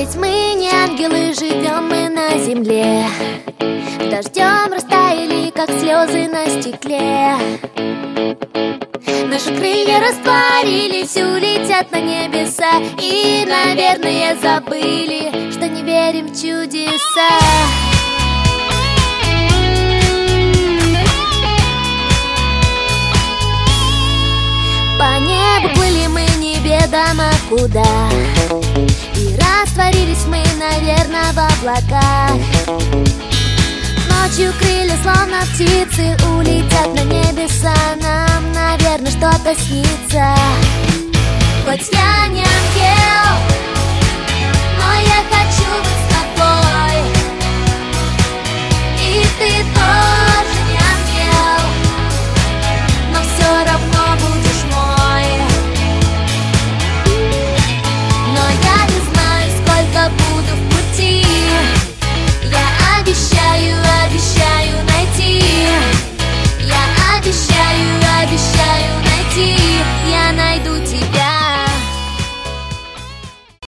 ведь мы не ангелы, живем мы на земле. Дождем растаяли, как слезы на стекле. Наши крылья растворились, улетят на небеса. И, наверное, забыли, что не верим в чудеса. По небу плыли мы неведомо куда, и растворились мы, наверное, в облаках. Ночью крылья, словно птицы, улетят на небеса. Нам, наверное, что-то снится. Хоть я не ангел,